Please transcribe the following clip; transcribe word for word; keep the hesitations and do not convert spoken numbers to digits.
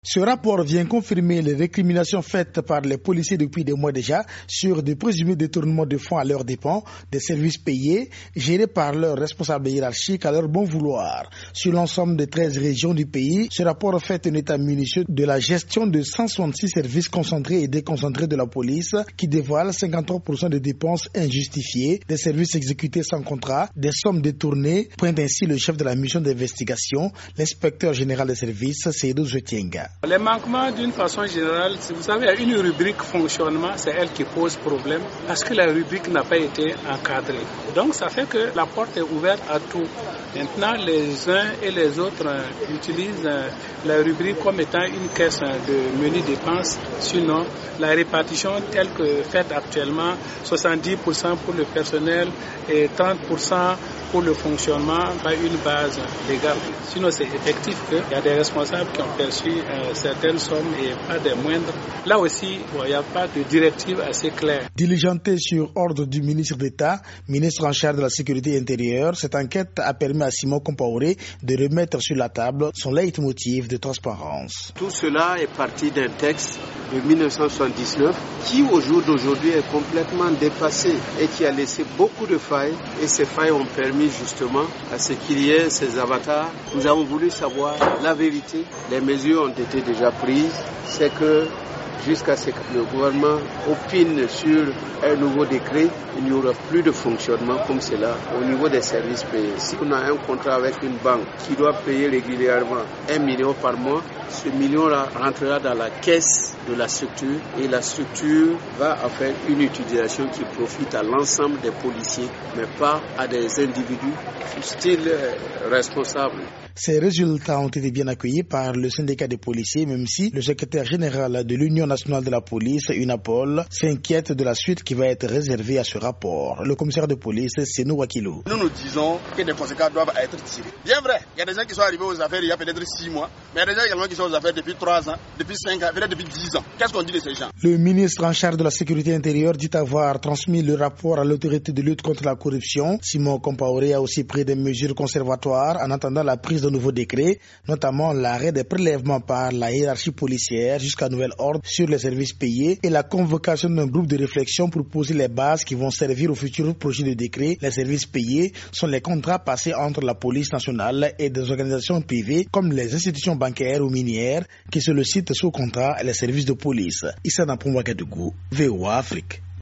Ce rapport vient confirmer les récriminations faites par les policiers depuis des mois déjà sur de présumés détournements de fonds à leurs dépens, des services payés, gérés par leurs responsables hiérarchiques à leur bon vouloir. Sur l'ensemble des treize régions du pays, ce rapport fait un état minutieux de la gestion de cent soixante-six services concentrés et déconcentrés de la police qui dévoile cinquante-trois pour cent de dépenses injustifiées, des services exécutés sans contrat, des sommes détournées, pointe ainsi le chef de la mission d'investigation, l'inspecteur général des services, Seydou Zetienga. Les manquements, d'une façon générale, si vous savez, une rubrique fonctionnement, c'est elle qui pose problème parce que la rubrique n'a pas été encadrée. Donc, ça fait que la porte est ouverte à tout. Maintenant, les uns et les autres utilisent la rubrique comme étant une caisse de menu dépenses. Sinon, la répartition telle que faite actuellement, soixante-dix pour cent pour le personnel et trente pour cent pour le fonctionnement, pas une base légale. Sinon, c'est effectif qu'il y a des responsables qui ont perçu euh, certaines sommes et pas des moindres. Là aussi, bon, il n'y a pas de directive assez claire. Diligentée sur ordre du ministre d'État, ministre en charge de la sécurité intérieure, cette enquête a permis à Simon Compaoré de remettre sur la table son leitmotiv de transparence. Tout cela est parti d'un texte de mille neuf cent soixante-dix-neuf qui, au jour d'aujourd'hui, est complètement dépassé et qui a laissé beaucoup de failles. Et ces failles ont permis justement à ce qu'il y ait ces avatars. Nous avons voulu savoir la vérité. Les mesures ont été déjà prises. C'est que jusqu'à ce que le gouvernement opine sur un nouveau décret, il n'y aura plus de fonctionnement comme cela au niveau des services payés. Si on a un contrat avec une banque qui doit payer régulièrement un million par mois, ce million-là rentrera dans la caisse de la structure et la structure va faire une utilisation qui profite à l'ensemble des policiers, mais pas à des individus style responsables. Ces résultats ont été bien accueillis par le syndicat des policiers, même si le secrétaire général de l'Union nationale de la police, UNAPOL, s'inquiète de la suite qui va être réservée à ce rapport. Le commissaire de police, Senou Wakilou. Nous nous disons que des conséquences doivent être tirées. Bien vrai, il y a des gens qui sont arrivés aux affaires il y a peut-être six mois, mais il y a des gens également qui sont aux affaires depuis trois ans, depuis cinq ans, peut-être depuis dix ans. Qu'est-ce qu'on dit de ces gens? Le ministre en charge de la sécurité intérieure dit avoir transmis le rapport à l'autorité de lutte contre la corruption. Simon Compaoré a aussi pris des mesures conservatoires en attendant la prise de nouveaux décrets, notamment l'arrêt des prélèvements par la hiérarchie policière jusqu'à nouvel ordre sur les services payés et la convocation d'un groupe de réflexion pour poser les bases qui vont servir au futur projet de décret. Les services payés sont les contrats passés entre la police nationale et des organisations privées comme les institutions bancaires ou minières qui sollicitent sous contrat les services de police. Issa Napoum Ouagadougou, V O A Afrique.